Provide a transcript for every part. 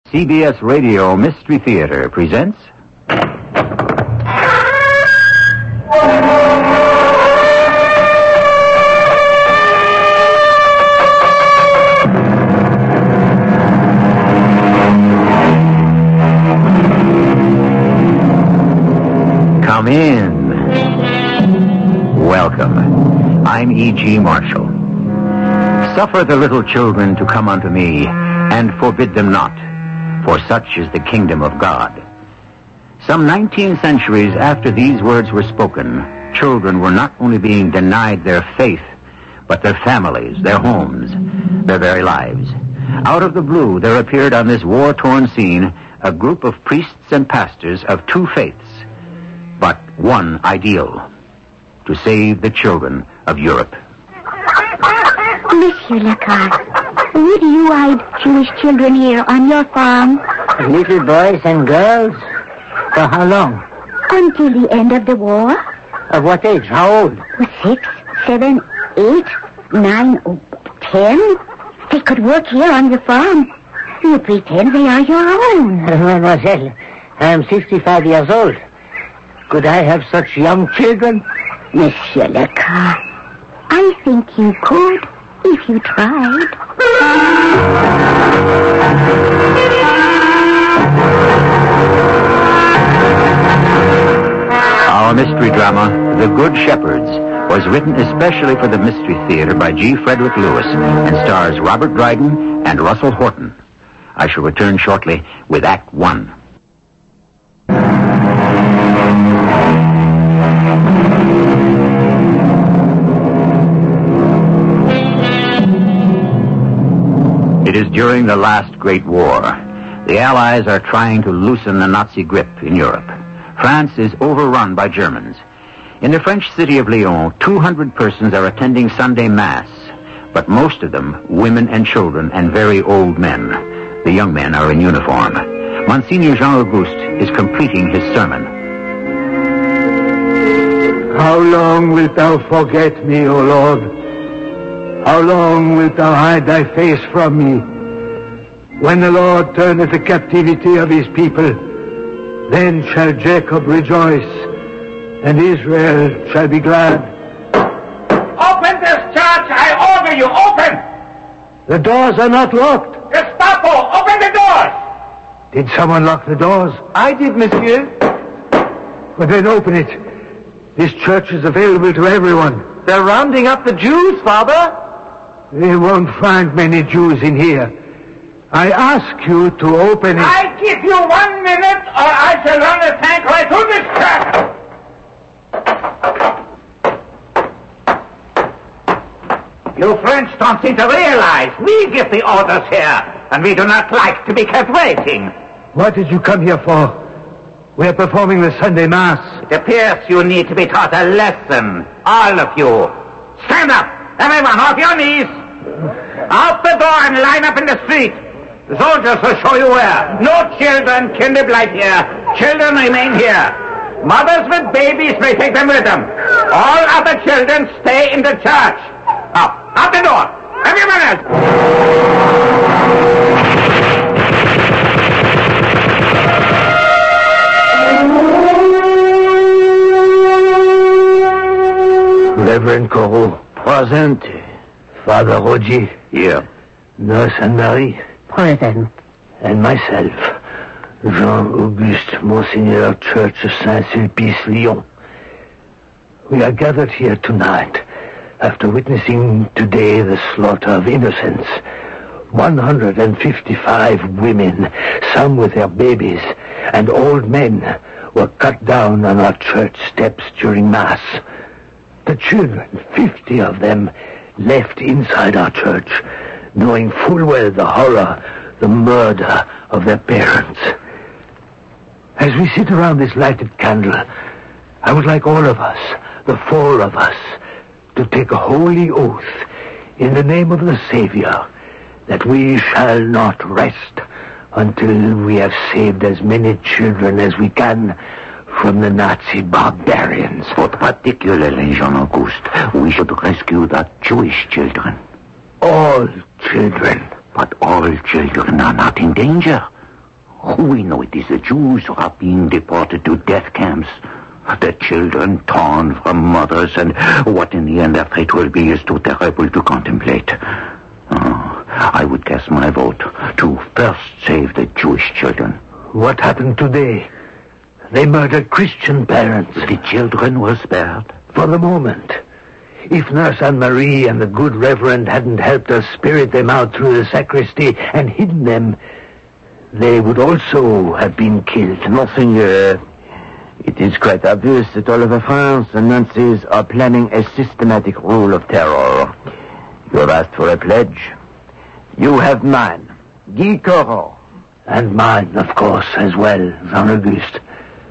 CBS Radio Mystery Theater presents... Come in. Welcome. I'm E.G. Marshall. Suffer the little children to come unto me, and forbid them not, for such is the kingdom of God. Some 19 centuries after these words were spoken, children were not only being denied their faith, but their families, their homes, their very lives. Out of the blue, there appeared on this war-torn scene a group of priests and pastors of two faiths, but one ideal: to save the children of Europe. Monsieur Lecoq, would you hide Jewish children here on your farm? Little boys and girls? For how long? Until the end of the war. Of what age? How old? 6, 7, 8, 9, 10. They could work here on your farm. You pretend they are your own. Mademoiselle, I am 65 years old. Could I have such young children? Monsieur Lecoq, I think you could if you tried. Our mystery drama, The Good Shepherds, was written especially for the Mystery Theater by G. Frederick Lewis and stars Robert Dryden and Russell Horton. I shall return shortly with Act 1. It is during the last Great War. The Allies are trying to loosen the Nazi grip in Europe. France is overrun by Germans. In the French city of Lyon, 200 persons are attending Sunday Mass, but most of them women and children and very old men. The young men are in uniform. Monsignor Jean-Auguste is completing his sermon. How long wilt thou forget me, O Lord? How long wilt thou hide thy face from me? When the Lord turneth the captivity of his people, then shall Jacob rejoice, and Israel shall be glad. Open this church, I order you, open! The doors are not locked. Gestapo, open the doors! Did someone lock the doors? I did, monsieur. Well, then open it. This church is available to everyone. They're rounding up the Jews, Father. They won't find many Jews in here. I ask you to open it. I give you 1 minute, or I shall run a tank right through this church. You French don't seem to realize we give the orders here, and we do not like to be kept waiting. What did you come here for? We're performing the Sunday Mass. It appears you need to be taught a lesson, all of you. Stand up, everyone, off your knees. Out the door and line up in the street. The soldiers will show you where. No children can live here. Children remain here. Mothers with babies may take them with them. All other children stay in the church. Now, out the door. Everyone else. Reverend Corot. Present. Father Roger. Here. Nurse Anne-Marie. Present. And myself, Jean-Auguste, Monsignor, Church of Saint-Sulpice, Lyon. We are gathered here tonight after witnessing today the slaughter of innocents. 155 women, some with their babies, and old men were cut down on our church steps during Mass. The children, 50 of them, left inside our church, knowing full well the horror, the murder of their parents. As we sit around this lighted candle, I would like all of us, the 4 of us, to take a holy oath in the name of the Savior that we shall not rest until we have saved as many children as we can from the Nazi barbarians. But particularly, Jean-Auguste, we should rescue the Jewish children. All children. But all children are not in danger. We know it is the Jews who are being deported to death camps. The children torn from mothers, and what in the end their fate will be is too terrible to contemplate. I would cast my vote to first save the Jewish children. What happened today? They murdered Christian parents. The children were spared. For the moment. If Nurse Anne-Marie and the good Reverend hadn't helped us spirit them out through the sacristy and hidden them, they would also have been killed. Monseigneur, it is quite obvious that Oliver France and Nazis are planning a systematic rule of terror. You have asked for a pledge. You have mine, Guy Coron. And mine, of course, as well, Jean-Auguste.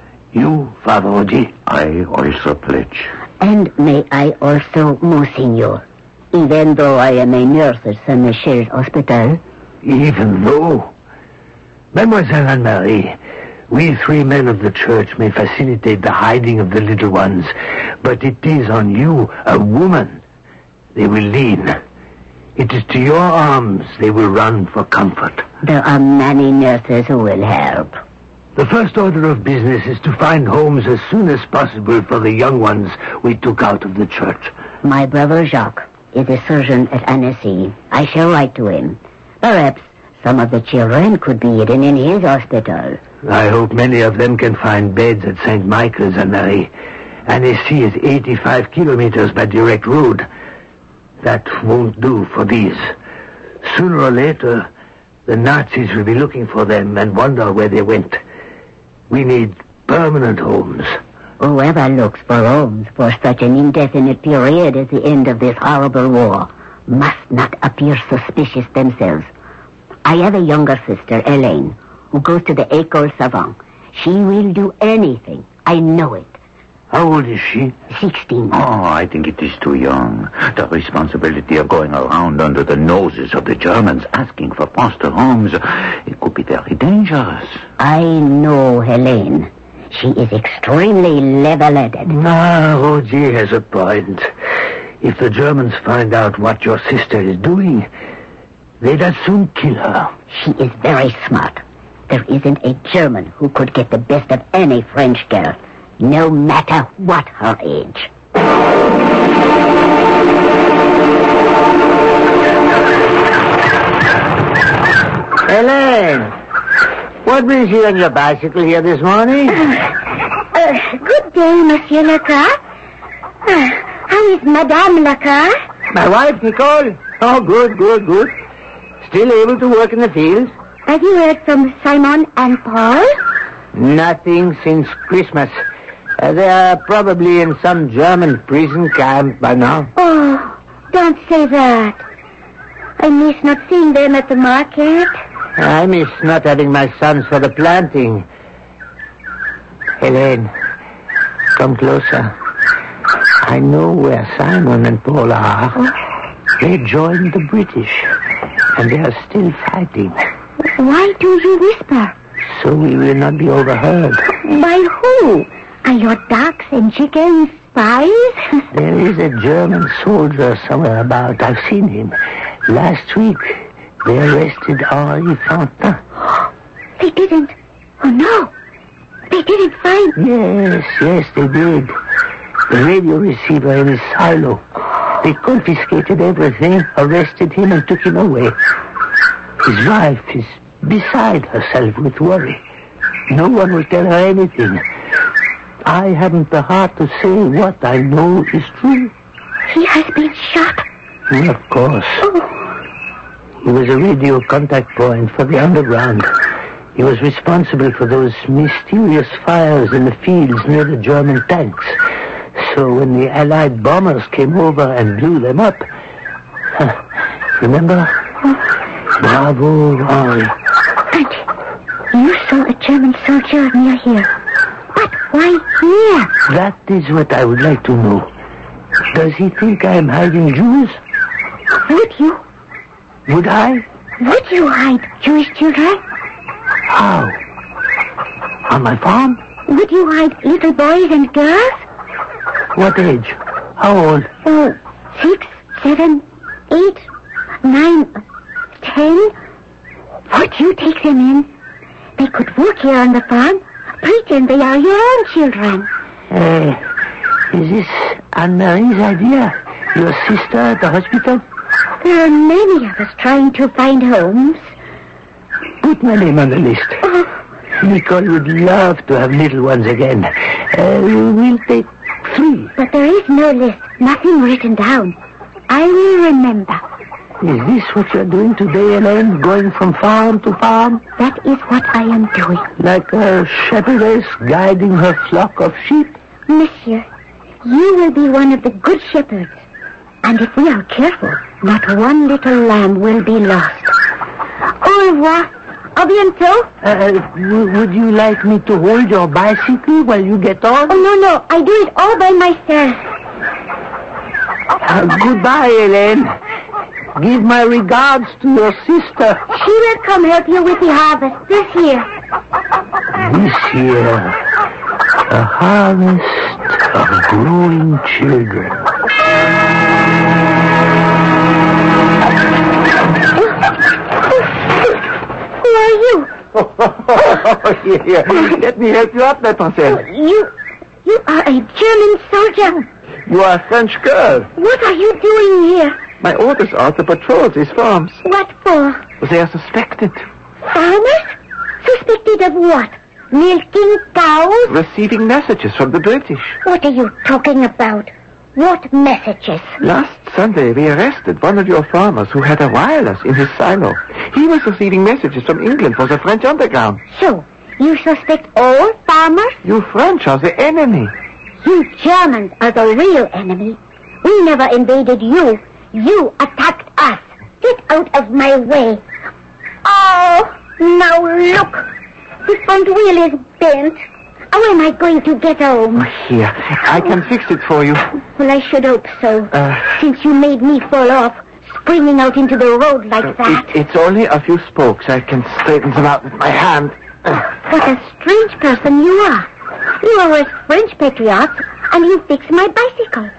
You, Father Audy? I also pledge. And may I also, Monseigneur, even though I am a nurse at Saint Michel's Hospital? Even though? Mademoiselle Anne-Marie, we 3 men of the church may facilitate the hiding of the little ones, but it is on you, a woman, they will lean. It is to your arms they will run for comfort. There are many nurses who will help. The first order of business is to find homes as soon as possible for the young ones we took out of the church. My brother Jacques is a surgeon at Annecy. I shall write to him. Perhaps some of the children could be hidden in his hospital. I hope many of them can find beds at St. Michael's, Anne-Marie. Annecy is 85 kilometers by direct road. That won't do for these. Sooner or later, the Nazis will be looking for them and wonder where they went. We need permanent homes. Whoever looks for homes for such an indefinite period as the end of this horrible war must not appear suspicious themselves. I have a younger sister, Hélène, who goes to the École Savant. She will do anything. I know it. How old is she? 16. I think it is too young. The responsibility of going around under the noses of the Germans asking for foster homes, it could be very dangerous. I know Hélène. She is extremely level-headed. Roger has a point. If the Germans find out what your sister is doing, they'd as soon kill her. She is very smart. There isn't a German who could get the best of any French girl, no matter what her age. Hélène, what brings you on your bicycle here this morning? Good day, Monsieur Lecoq. How is Madame Lecoq? My wife, Nicole? Oh, good. Still able to work in the fields? Have you heard from Simon and Paul? Nothing since Christmas. They are probably in some German prison camp by now. Oh, don't say that. I miss not seeing them at the market. I miss not having my sons for the planting. Hélène, come closer. I know where Simon and Paul are. They joined the British, and they are still fighting. Why do you whisper? So we will not be overheard. By who? Are your ducks and chickens spies? There is a German soldier somewhere about. I've seen him. Last week, they arrested Henri Fantin. They didn't. Oh, no. They didn't find... Yes, they did. The radio receiver in his silo. They confiscated everything, arrested him, and took him away. His wife is beside herself with worry. No one will tell her anything. I haven't the heart to say what I know is true. He has been shot. Of course. Oh. He was a radio contact point for the underground. He was responsible for those mysterious fires in the fields near the German tanks. So when the Allied bombers came over and blew them up... remember? Bravo, Henri. And you saw a German soldier near here. But why here? That is what I would like to know. Does he think I am hiding Jews? Would you? Would I? Would you hide Jewish children? How? On my farm? Would you hide little boys and girls? What age? How old? 6, 7, 8, 9, 10. Would you take them in? They could that work here on the farm pretend they are your own children. Is this Anne-Marie's idea? Your sister at the hospital? There are many of us trying to find homes. Put my name on the list. Nicole would love to have little ones again. We'll take 3. But there is no list, nothing written down. I will remember. Is this what you're doing today, Hélène? Going from farm to farm? That is what I am doing. Like a shepherdess guiding her flock of sheep? Monsieur, you will be one of the good shepherds. And if we are careful, not one little lamb will be lost. Au revoir. A bientôt. Would you like me to hold your bicycle while you get on? Oh, no. I do it all by myself. Goodbye, Hélène. Give my regards to your sister. She will come help you with the harvest this year. This year, a harvest of growing children. Who are you? Here. Let me help you up, mademoiselle. You are a German soldier. You are a French girl. What are you doing here? My orders are to patrol these farms. What for? They are suspected. Farmers? Suspected of what? Milking cows? Receiving messages from the British. What are you talking about? What messages? Last Sunday, we arrested one of your farmers who had a wireless in his silo. He was receiving messages from England for the French underground. So, you suspect all farmers? You French are the enemy. You Germans are the real enemy. We never invaded you. You attacked us. Get out of my way. Oh, now look. The front wheel is bent. How am I going to get home? Here, I can fix it for you. Well, I should hope so. Since you made me fall off, springing out into the road like that. It's only a few spokes. I can straighten them out with my hand. What a strange person you are. You are a French patriot, and you fix my bicycle.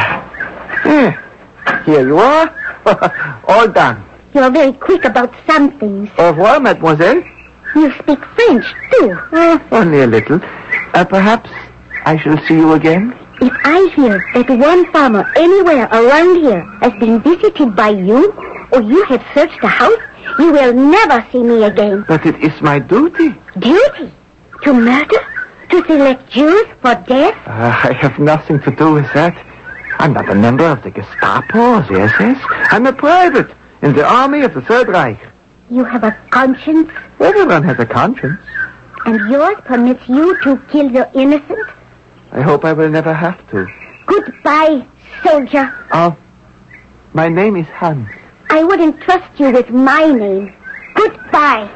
Here you are. All done. You're very quick about some things. Au revoir, mademoiselle. You speak French, too. Only a little. Perhaps I shall see you again. If I hear that one farmer anywhere around here has been visited by you, or you have searched the house, you will never see me again. But it is my duty. Duty? To murder? To select Jews for death? I have nothing to do with that. I'm not a member of the Gestapo or the SS. I'm a private in the army of the Third Reich. You have a conscience? Everyone has a conscience. And yours permits you to kill the innocent? I hope I will never have to. Goodbye, soldier. Oh, my name is Hans. I wouldn't trust you with my name. Goodbye.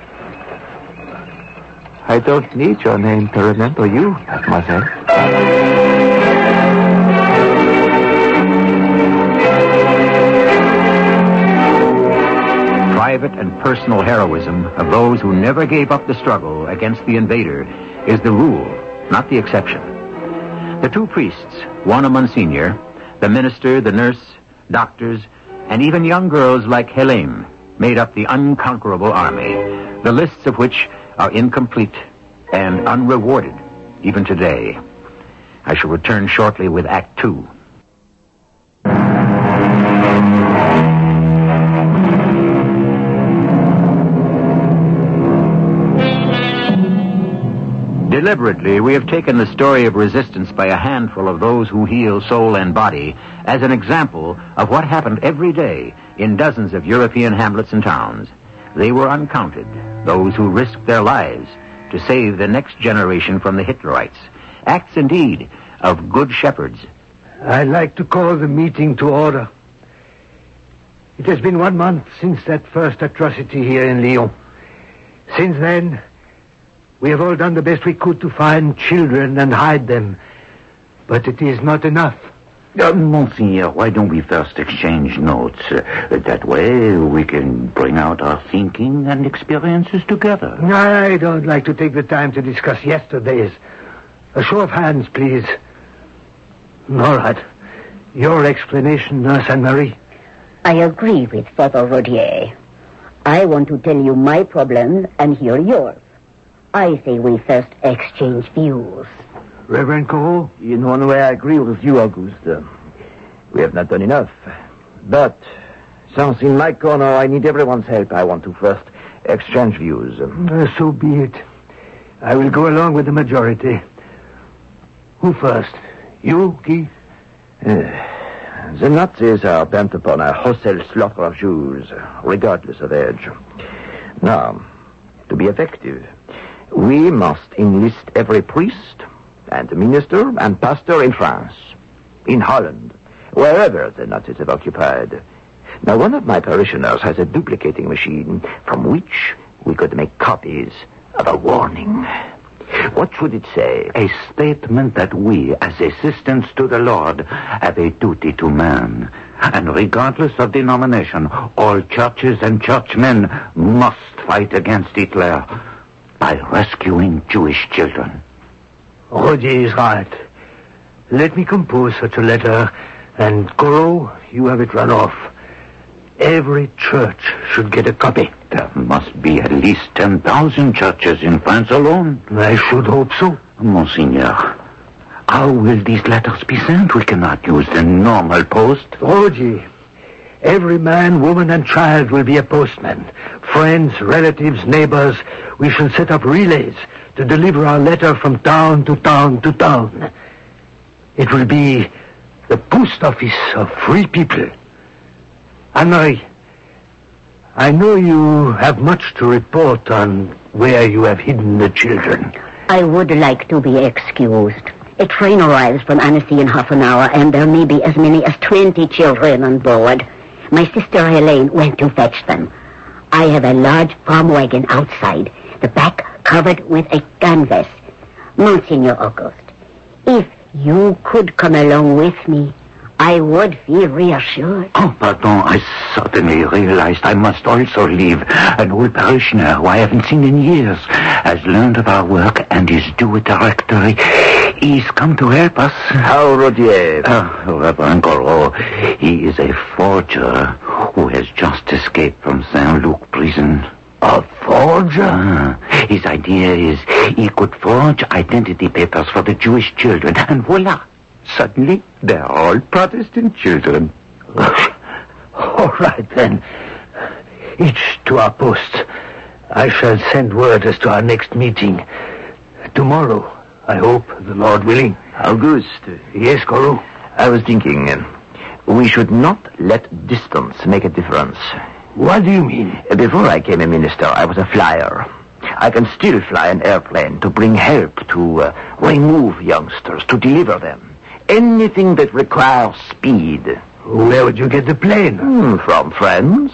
I don't need your name to remember you, mademoiselle. Private and personal heroism of those who never gave up the struggle against the invader is the rule, not the exception. The two priests, one a Monsignor, the minister, the nurse, doctors, and even young girls like Hélène made up the unconquerable army, the lists of which are incomplete and unrewarded even today. I shall return shortly with Act 2. Deliberately, we have taken the story of resistance by a handful of those who heal soul and body as an example of what happened every day in dozens of European hamlets and towns. They were uncounted, those who risked their lives to save the next generation from the Hitlerites. Acts, indeed, of good shepherds. I'd like to call the meeting to order. It has been 1 month since that first atrocity here in Lyon. Since then, we have all done the best we could to find children and hide them. But it is not enough. Monseigneur, why don't we first exchange notes? That way we can bring out our thinking and experiences together. I don't like to take the time to discuss yesterday's. A show of hands, please. All right. Your explanation, Nurse Anne-Marie. I agree with Father Rodier. I want to tell you my problem and hear yours. I say we first exchange views. Reverend Cole? In one way, I agree with you, Auguste. We have not done enough. But, since in my corner I need everyone's help, I want to first exchange views. So be it. I will go along with the majority. Who first? You, Keith? The Nazis are bent upon a wholesale slaughter of Jews, regardless of age. Now, to be effective, we must enlist every priest and minister and pastor in France, in Holland, wherever the Nazis have occupied. Now, one of my parishioners has a duplicating machine from which we could make copies of a warning. What should it say? A statement that we, as assistants to the Lord, have a duty to man. And regardless of denomination, all churches and churchmen must fight against Hitler by rescuing Jewish children. Rodier is right. Let me compose such a letter, and Corot, you have it run off. Every church should get a copy. There must be at least 10,000 churches in France alone. I should hope so. Monseigneur, how will these letters be sent? We cannot use the normal post. Rodier, every man, woman, and child will be a postman. Friends, relatives, neighbors, we shall set up relays to deliver our letter from town to town to town. It will be the post office of free people. Anne-Marie, I know you have much to report on where you have hidden the children. I would like to be excused. A train arrives from Annecy in half an hour, and there may be as many as 20 children on board. My sister Helene went to fetch them. I have a large farm wagon outside, the back covered with a canvas. Monsignor Auguste, if you could come along with me, I would feel reassured. Oh, pardon, I suddenly realized I must also leave. An old parishioner who I haven't seen in years has learned of our work and is due a directory. He's come to help us. How, Rodier? Reverend Corot, he is a forger who has just escaped from Saint-Luc prison. A forger? His idea is he could forge identity papers for the Jewish children, and voila! Suddenly, they're all Protestant children. All right, then. Each to our posts. I shall send word as to our next meeting. Tomorrow, I hope, the Lord willing. Auguste. Yes, Corot? I was thinking, we should not let distance make a difference. What do you mean? Before I came a minister, I was a flyer. I can still fly an airplane to bring help, to remove youngsters, to deliver them. Anything that requires speed. Where would you get the plane? From friends.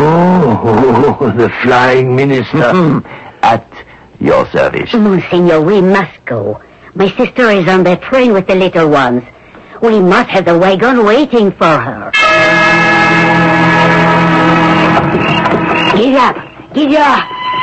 Oh, the flying minister. At your service. Monsignor, we must go. My sister is on the train with the little ones. We must have the wagon waiting for her. Get up! Get up!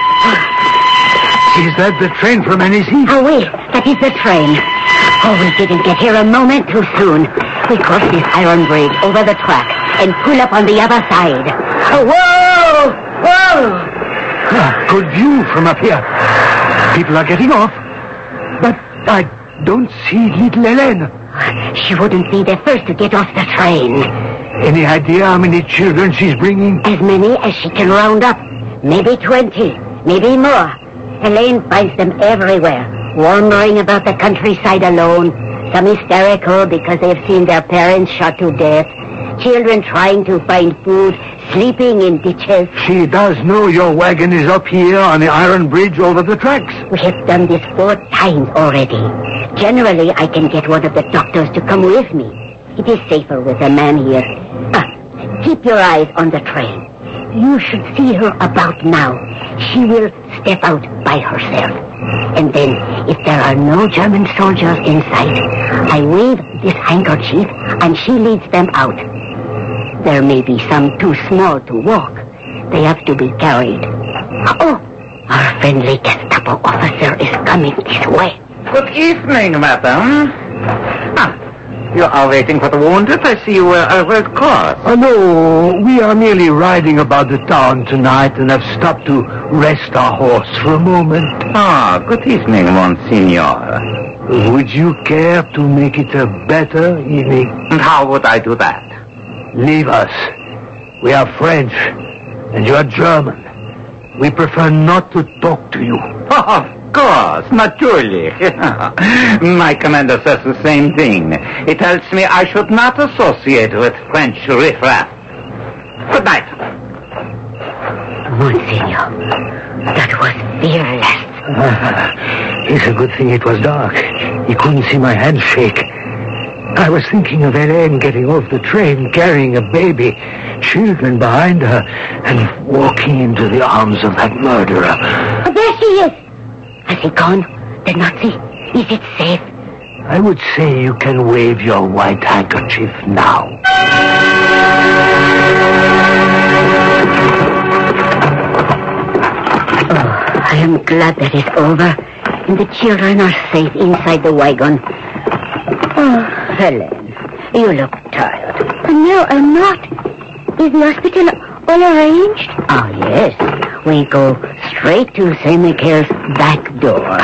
Is that the train from Annecy? Oh, wait. That is the train. Oh, we didn't get here a moment too soon. We cross this iron bridge over the track and pull up on the other side. Oh, whoa! Whoa! Good view from up here. People are getting off. But I don't see little Helene. She wouldn't be the first to get off the train. Any idea how many children she's bringing? As many as she can round up. Maybe 20. Maybe more. Helene finds them everywhere, wandering about the countryside alone. Some hysterical because they've seen their parents shot to death. Children trying to find food, sleeping in ditches. She does know your wagon is up here on the iron bridge over the tracks. We have done this 4 times already. Generally, I can get one of the doctors to come with me. It is safer with a man here. Keep your eyes on the train. You should see her about now. She will step out by herself. And then, if there are no German soldiers in sight, I wave this handkerchief and she leads them out. There may be some too small to walk. They have to be carried. Oh, our friendly Gestapo officer is coming this way. Good evening, madam. You are waiting for the wounded? I see you were a Red Cross. Oh, no, we are merely riding about the town tonight and have stopped to rest our horse for a moment. Ah, good evening, Monsignor. Would you care to make it a better evening? And how would I do that? Leave us. We are French, and you are German. We prefer not to talk to you. Oh, of course, naturally. My commander says the same thing. He tells me I should not associate with French riffraff. Good night. Monsignor, that was fearless. It's a good thing it was dark. He couldn't see my hand shake. I was thinking of Hélène getting off the train, carrying a baby, children behind her, and walking into the arms of that murderer. Oh, there she is. Has he gone? The Nazi? Is it safe? I would say you can wave your white handkerchief now. I am glad that it's over, and the children are safe inside the wagon. Oh, Hélène, you look tired. No, I'm not. Is the hospital all arranged? Oh, yes. We go straight to St. Michael's back door.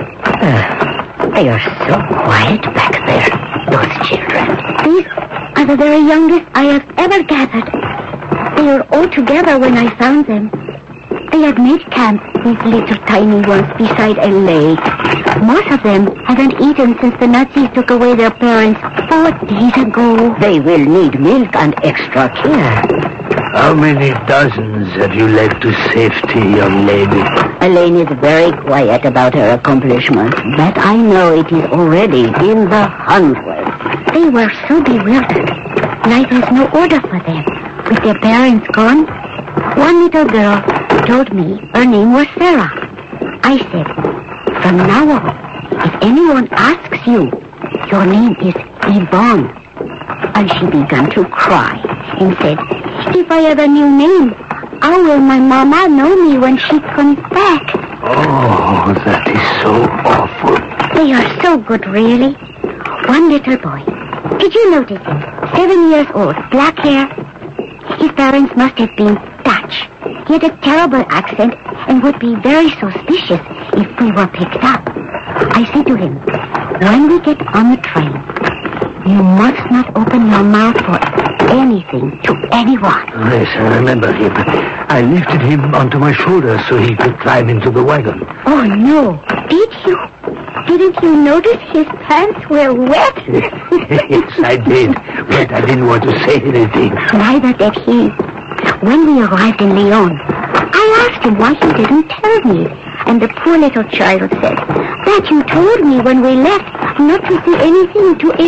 They are so quiet back there, those children. These are the very youngest I have ever gathered. They were all together when I found them. They had made camp, these little tiny ones, beside a lake. Most of them haven't eaten since the Nazis took away their parents 4 days ago. They will need milk and extra care. How many dozens have you led to safety, young lady? Elaine is very quiet about her accomplishments, but I know it is already in the hundreds. They were so bewildered. Life has no order for them. With their parents gone, one little girl told me her name was Sarah. I said, from now on, if anyone asks you, your name is Yvonne. And she began to cry and said, if I have a new name, how will my mama know me when she comes back? Oh, that is so awful. They are so good, really. One little boy. Did you notice him? 7 years old, black hair. His parents must have been Dutch. He had a terrible accent and would be very suspicious if we were picked up. I said to him, when we get on the train, you must not open your mouth for anything to anyone. Yes, I remember him. I lifted him onto my shoulder so he could climb into the wagon. Oh, no. Did you? Didn't you notice his pants were wet? Yes, I did. But I didn't want to say anything. Neither did he. When we arrived in Lyon, I asked him why he didn't tell me. And the poor little child said, that you told me when we left not to say anything to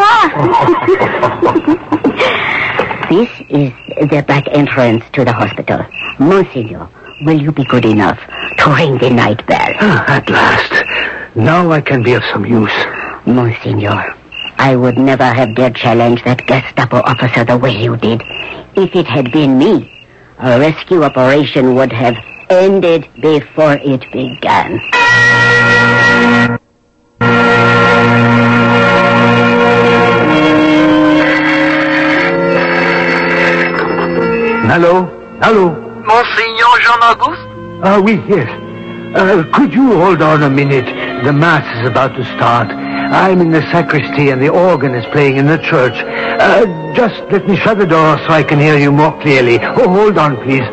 anyone. This is the back entrance to the hospital. Monsignor, will you be good enough to ring the night bell? At last. Now I can be of some use. Monsignor, I would never have dared challenge that Gestapo officer the way you did. If it had been me, a rescue operation would have ended before it began. Hello? Hello? Monsignor Jean-Auguste? Oui, yes. Could you hold on a minute? The Mass is about to start. I'm in the sacristy and the organ is playing in the church. Just let me shut the door so I can hear you more clearly. Oh, hold on, please.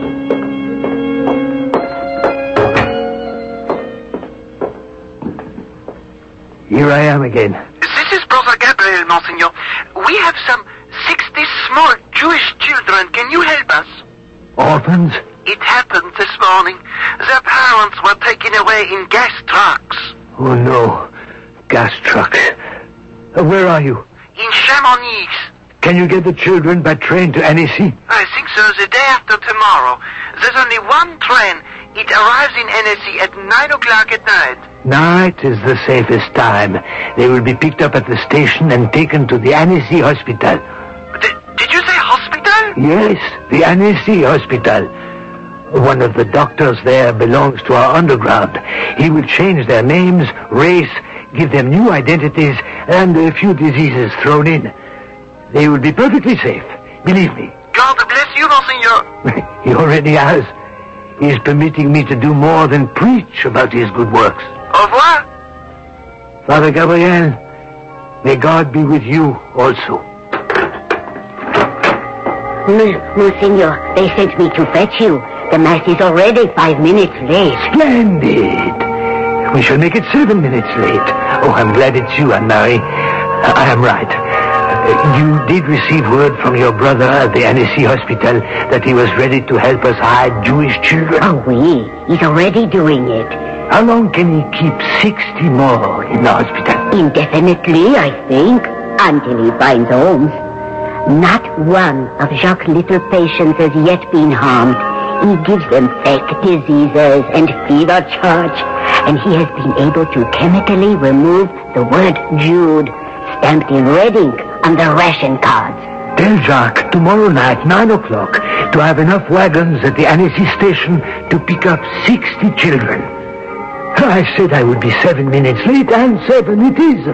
Here I am again. This is Brother Gabriel, Monsignor. We have some 60 small Jewish children. Can you help us? Orphans? It happened this morning. Their parents were taken away in gas trucks. Oh, no. Gas trucks. Where are you? In Chamonix. Can you get the children by train to Annecy? I think so. The day after tomorrow. There's only one train. It arrives in Annecy at 9 o'clock at night. Night is the safest time. They will be picked up at the station and taken to the Annecy Hospital. Did you say hospital? Yes, the Annecy Hospital. One of the doctors there belongs to our underground. He will change their names, race, give them new identities and a few diseases thrown in. They will be perfectly safe. Believe me. God bless you, Monseigneur. He already has. He is permitting me to do more than preach about his good works. Au revoir. Father Gabriel, may God be with you also. Monsignor, they sent me to fetch you. The Mass is already 5 minutes late. Splendid. We shall make it 7 minutes late. Oh, I'm glad it's you, Anne-Marie. I am right. You did receive word from your brother at the Annecy Hospital that he was ready to help us hide Jewish children? Oh, oui. He's already doing it. How long can he keep 60 more in the hospital? Indefinitely, I think, until he finds homes. Not one of Jacques' little patients has yet been harmed. He gives them fake diseases and fever charge, and he has been able to chemically remove the word Jude, stamped in red ink on the ration cards. Tell Jacques tomorrow night, 9 o'clock, to have enough wagons at the Annecy station to pick up 60 children. I said I would be 7 minutes late, and 7 it is.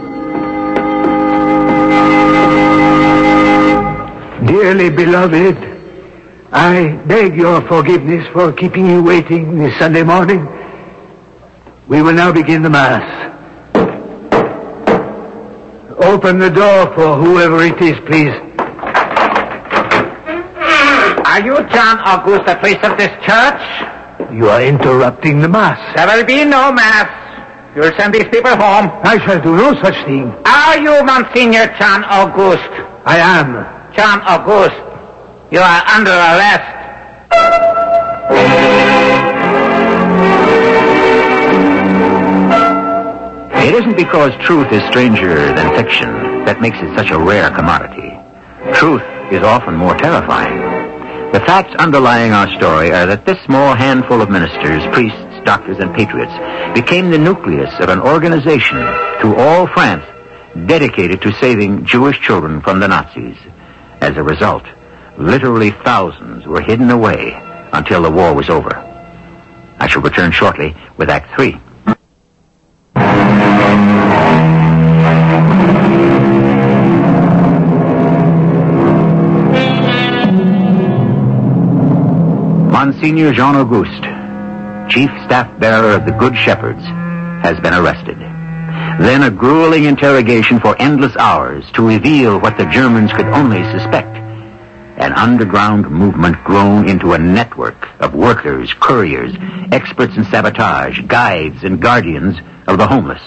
Dearly beloved, I beg your forgiveness for keeping you waiting this Sunday morning. We will now begin the Mass. Open the door for whoever it is, please. Are you John August, the priest of this church? You are interrupting the Mass. There will be no Mass. You'll send these people home. I shall do no such thing. Are you Monsignor John August? I am. John August, you are under arrest. It isn't because truth is stranger than fiction that makes it such a rare commodity. Truth is often more terrifying. The facts underlying our story are that this small handful of ministers, priests, doctors, and patriots became the nucleus of an organization through all France dedicated to saving Jewish children from the Nazis. As a result, literally thousands were hidden away until the war was over. I shall return shortly with Act 3. Monsignor Jean Auguste, chief staff bearer of the Good Shepherds, has been arrested. Then a grueling interrogation for endless hours to reveal what the Germans could only suspect. An underground movement grown into a network of workers, couriers, experts in sabotage, guides, and guardians of the homeless.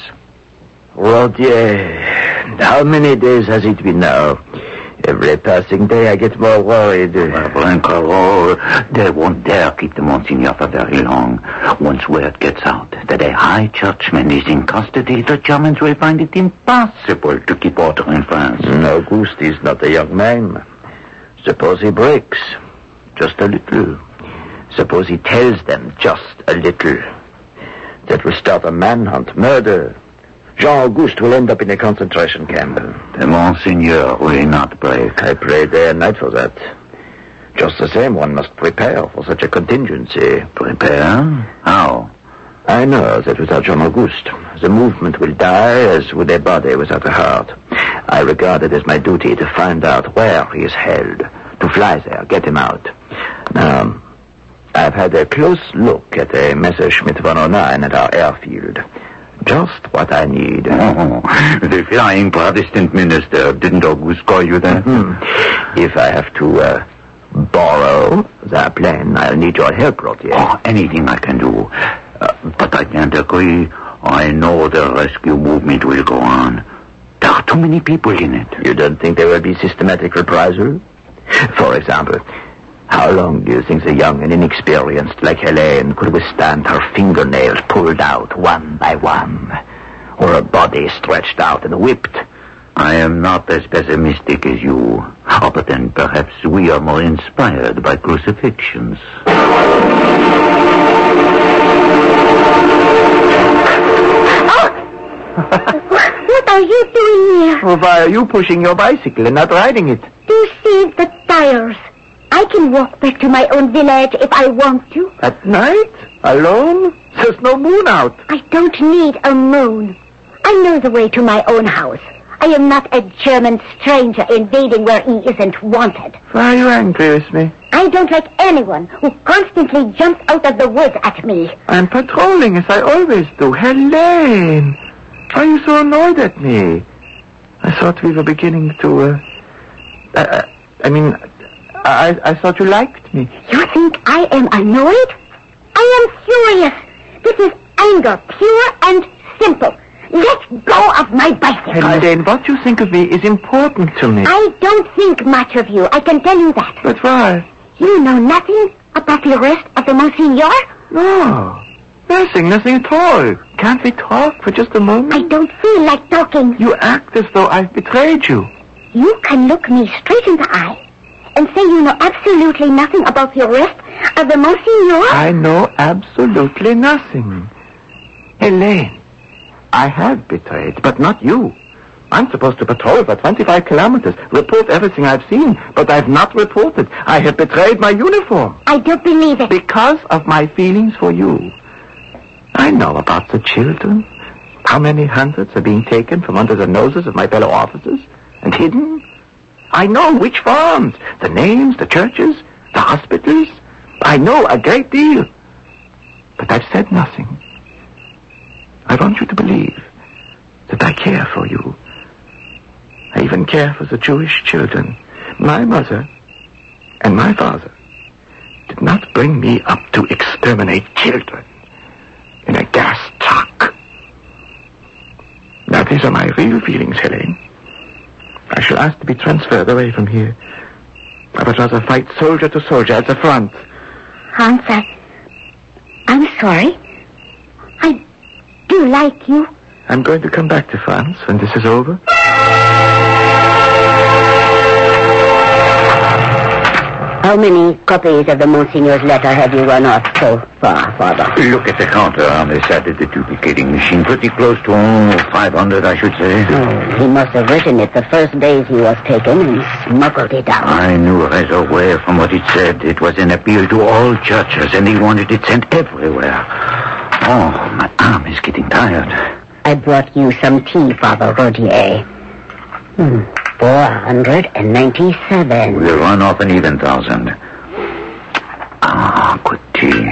Rodier, how many days has it been now? Every passing day I get more worried. Brincarol, they won't dare keep the Monsignor for very long. Once word gets out that a high churchman is in custody, the Germans will find it impossible to keep order in France. Auguste is not a young man. Suppose he breaks. Just a little. Suppose he tells them just a little. That will start a manhunt, murder. Jean Auguste will end up in a concentration camp. The Monsignor will not break. I pray day and night for that. Just the same, one must prepare for such a contingency. Prepare? How? I know that without Jean Auguste, the movement will die as would a body without a heart. I regard it as my duty to find out where he is held, to fly there, get him out. Now, I've had a close look at a Messerschmitt 109 at our airfield. Just what I need. Oh, the flying Protestant minister. Didn't Auguste call you that? Mm-hmm. If I have to borrow the plane, I'll need your help, Rodier. Oh, anything I can do. But I can't agree. I know the rescue movement will go on. There are too many people in it. You don't think there will be systematic reprisal? For example, how long do you think the young and inexperienced like Helene could withstand her fingernails pulled out one by one? Or a body stretched out and whipped? I am not as pessimistic as you. Oh, but then perhaps we are more inspired by crucifixions. What are you doing here? Oh, why are you pushing your bicycle and not riding it? To save the tires. I can walk back to my own village if I want to. At night? Alone? There's no moon out. I don't need a moon. I know the way to my own house. I am not a German stranger invading where he isn't wanted. Why are you angry with me? I don't like anyone who constantly jumps out of the woods at me. I'm patrolling as I always do. Helene! Why are you so annoyed at me? I thought we were beginning to, I thought you liked me. You think I am annoyed? I am furious. This is anger, pure and simple. Let go of my bicycle. Helene, what you think of me is important to me. I don't think much of you. I can tell you that. But why? You know nothing about the arrest of the Monsignor? No. Nothing at all. Can't we talk for just a moment? I don't feel like talking. You act as though I've betrayed you. You can look me straight in the eye and say you know absolutely nothing about the arrest of the Monsignor? I know absolutely nothing. Helene, I have betrayed, but not you. I'm supposed to patrol for 25 kilometers, report everything I've seen, but I've not reported. I have betrayed my uniform. I don't believe it. Because of my feelings for you. I know about the children. How many hundreds are being taken from under the noses of my fellow officers and hidden? I know which farms, the names, the churches, the hospitals. I know a great deal. But I've said nothing. I want you to believe that I care for you. I even care for the Jewish children. My mother and my father did not bring me up to exterminate children in a gas truck. Now, these are my real feelings, Helene. I shall ask to be transferred away from here. I would rather fight soldier to soldier at the front. Hans, I'm sorry. I do like you. I'm going to come back to France when this is over. How many copies of the Monsignor's letter have you run off so far, Father? Look at the counter on the side of the duplicating machine. Pretty close to 500, I should say. Oh, he must have written it the first days he was taken and smuggled it out. I knew right away from what it said. It was an appeal to all churches, and he wanted it sent everywhere. Oh, my arm is getting tired. I brought you some tea, Father Rodier. 497. We'll run off an even 1,000. Ah, good tea.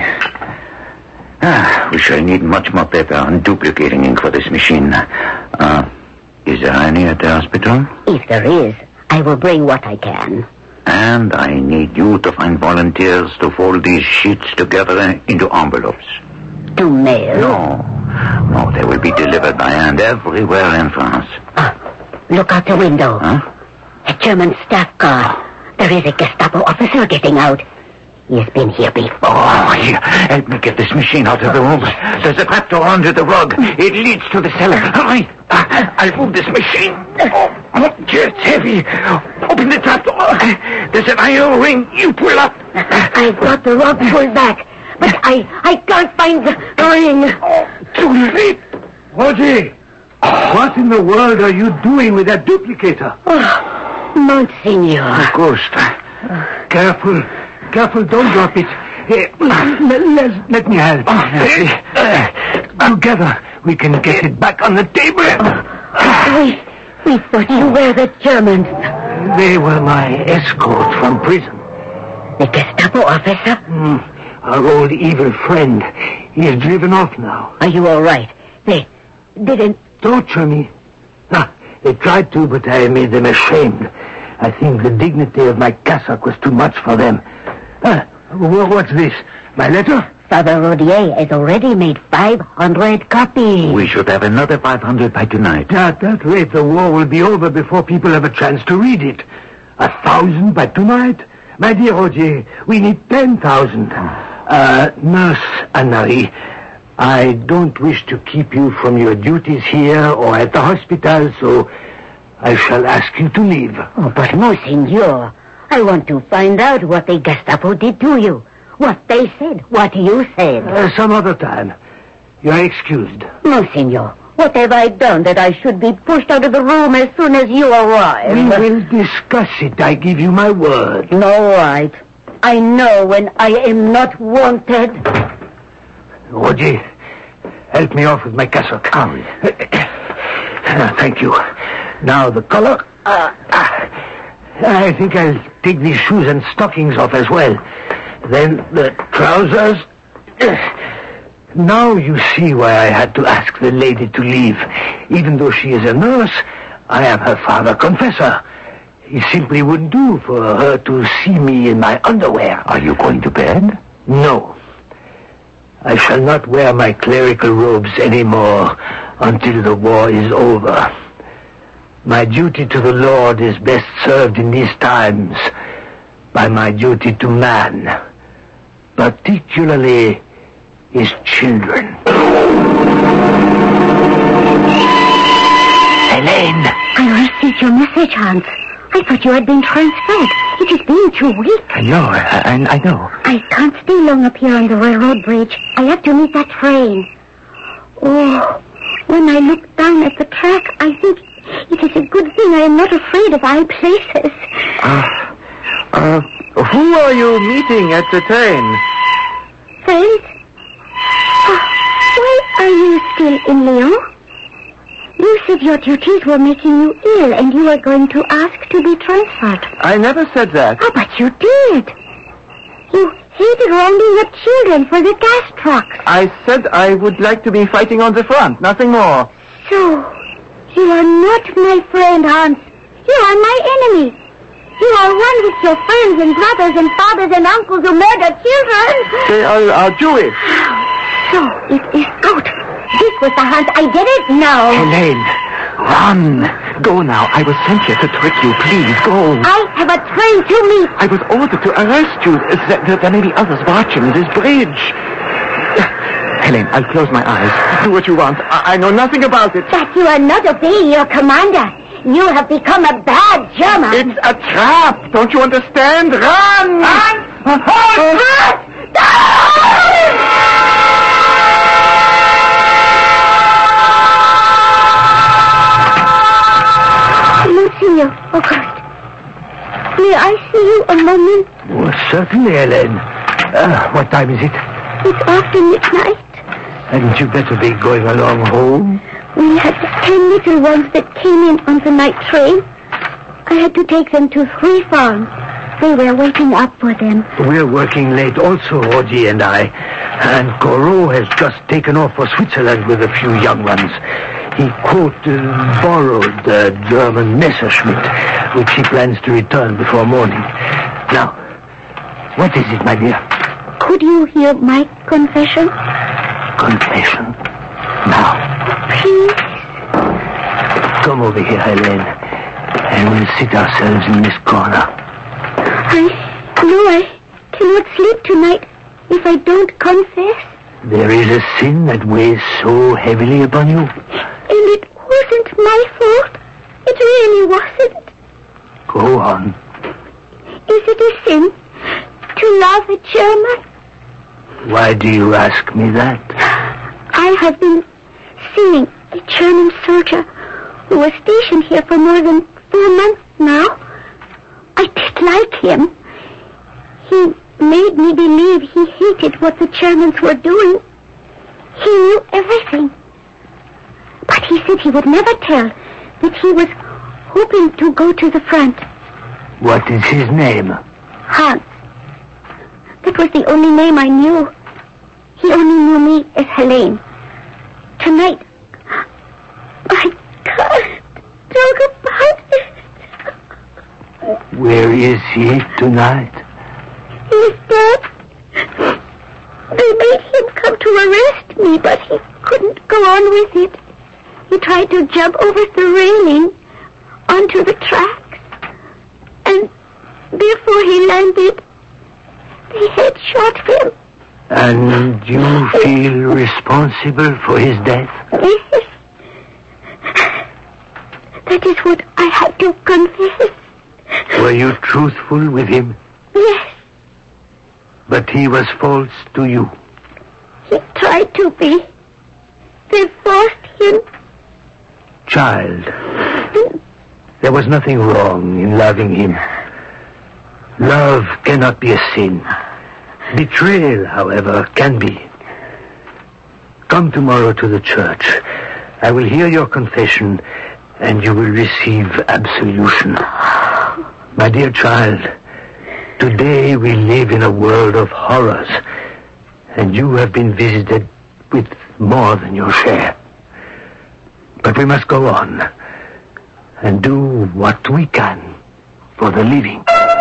We shall need much more paper and duplicating ink for this machine. Is there any at the hospital? If there is, I will bring what I can. And I need you to find volunteers to fold these sheets together into envelopes. To mail? No, they will be delivered by hand everywhere in France. Look out the window. Huh? A German staff car. There is a Gestapo officer getting out. He has been here before. Oh, here. Help me get this machine out of the room. There's a trapdoor under the rug. It leads to the cellar. Hurry. I'll move this machine. Oh, it's heavy. Open the trapdoor. There's an iron ring. You pull up. I've got the rug pulled back, but I can't find the ring. Too late. Roger, what in the world are you doing with that duplicator? Monsignor. Augusta. Careful, don't drop it. Let me help. Together, we can get it back on the table. We thought you were the Germans. They were my escort from prison. The Gestapo officer? Our old evil friend. He is driven off now. Are you all right? They didn't torture me. They tried to, but I made them ashamed. I think the dignity of my cassock was too much for them. What's this? My letter? Father Rodier has already made 500 copies. We should have another 500 by tonight. At that rate, the war will be over before people have a chance to read it. 1,000 by tonight? My dear Roger, we need 10,000. Nurse Anne-Marie, I don't wish to keep you from your duties here or at the hospital, so I shall ask you to leave. Oh, but Monsignor, I want to find out what the Gestapo did to you. What they said, what you said. Some other time. You are excused. Monsignor, what have I done that I should be pushed out of the room as soon as you arrive? We will discuss it, I give you my word. All right. I know when I am not wanted. Roger, help me off with my cassock. Thank you. Now the collar. I think I'll take these shoes and stockings off as well. Then the trousers. Now you see why I had to ask the lady to leave. Even though she is a nurse, I am her father confessor. It simply wouldn't do for her to see me in my underwear. Are you going to bed? No. I shall not wear my clerical robes anymore until the war is over. My duty to the Lord is best served in these times by my duty to man, particularly his children. Helene! I received your message, Hans. I thought you had been transferred. It has been 2 weeks. I know. I can't stay long up here on the railroad bridge. I have to meet that train. Oh, when I look down at the track, I think it is a good thing I am not afraid of high places. Who are you meeting at the train? Friends? Why are you still in Lyon? You said your duties were making you ill and you were going to ask to be transferred. I never said that. Oh, but you did. You hated rounding up children for the gas trucks. I said I would like to be fighting on the front, nothing more. So, you are not my friend, Hans. You are my enemy. You are one with your friends and brothers and fathers and uncles who murder children. They are Jewish. So, it is good. This was the Hans. I get it now. Helene, run. Go now. I was sent here to trick you. Please, go. I have a train to meet. I was ordered to arrest you. There may be others watching this bridge. Helene, I'll close my eyes. Do what you want. I know nothing about it. But you are not obeying your commander. You have become a bad German. It's a trap. Don't you understand? Run! Monsieur Auguste, may I see you a moment? Oh, certainly, Helene. What time is it? It's after midnight. Hadn't you better be going along home? We had 10 little ones that came in on the night train. I had to take them to 3 farms. They were waiting up for them. We're working late also, Audie and I. And Corot has just taken off for Switzerland with a few young ones. He, quote, borrowed the German Messerschmitt, which he plans to return before morning. Now, what is it, my dear? Could you hear my confession? Confession? Now. Please. Come over here, Helene, and we'll sit ourselves in this corner. I cannot sleep tonight if I don't confess. There is a sin that weighs so heavily upon you. And it wasn't my fault. It really wasn't. Go on. Is it a sin to love a German? Why do you ask me that? I have been seeing a German soldier who was stationed here for more than 4 months now. I dislike him. He made me believe he hated what the Germans were doing. He knew everything. But he said he would never tell that he was hoping to go to the front. What is his name? Hans. That was the only name I knew. He only knew me as Helene. Tonight, I can't talk about it. Where is he tonight? He's dead. They made him come to arrest me, but he couldn't go on with it. He tried to jump over the railing onto the tracks. And before he landed, they had shot him. And you feel responsible for his death? Yes. That is what I had to confess. Were you truthful with him? Yes. But he was false to you? He tried to be. They forced him. Child, there was nothing wrong in loving him. Love cannot be a sin. Betrayal, however, can be. Come tomorrow to the church, I will hear your confession, and you will receive absolution. My dear child, today we live in a world of horrors, and you have been visited with more than your share. But we must go on and do what we can for the living.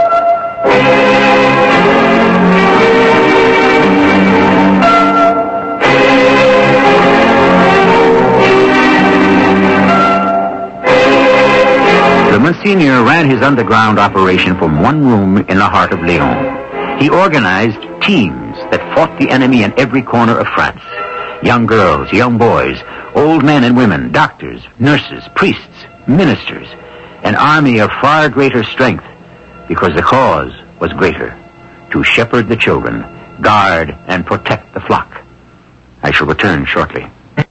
The Monsignor ran his underground operation from one room in the heart of Lyon. He organized teams that fought the enemy in every corner of France. Young girls, young boys, old men and women, doctors, nurses, priests, ministers. An army of far greater strength because the cause was greater. To shepherd the children, guard and protect the flock. I shall return shortly.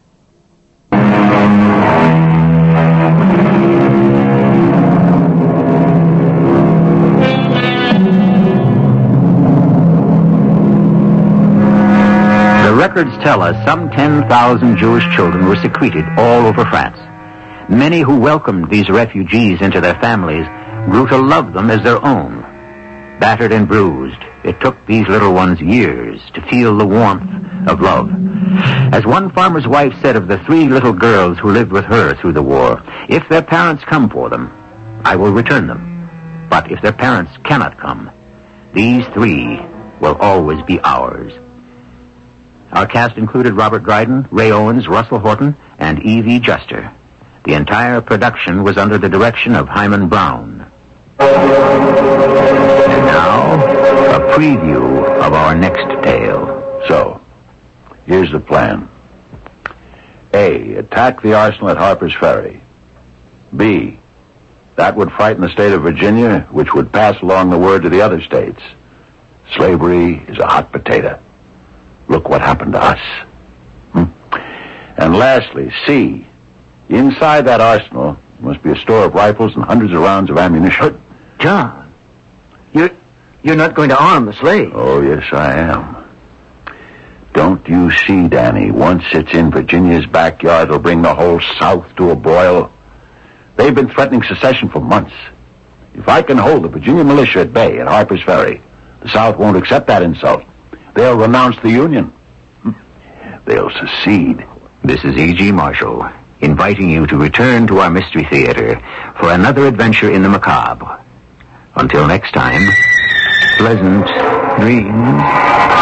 Records tell us some 10,000 Jewish children were secreted all over France. Many who welcomed these refugees into their families grew to love them as their own. Battered and bruised, it took these little ones years to feel the warmth of love. As one farmer's wife said of the 3 little girls who lived with her through the war, if their parents come for them, I will return them. But if their parents cannot come, these 3 will always be ours. Our cast included Robert Dryden, Ray Owens, Russell Horton, and E.V. Juster. The entire production was under the direction of Hyman Brown. And now, a preview of our next tale. So, here's the plan. A, attack the arsenal at Harper's Ferry. B, that would frighten the state of Virginia, which would pass along the word to the other states. Slavery is a hot potato. Look what happened to us. And lastly, C, inside that arsenal must be a store of rifles and hundreds of rounds of ammunition. But, John, you're not going to arm the slaves. Oh, yes, I am. Don't you see, Danny, once it's in Virginia's backyard, it'll bring the whole South to a boil. They've been threatening secession for months. If I can hold the Virginia militia at bay at Harper's Ferry, the South won't accept that insult. They'll renounce the Union. They'll secede. This is E.G. Marshall, inviting you to return to our Mystery Theater for another adventure in the macabre. Until next time, pleasant dreams.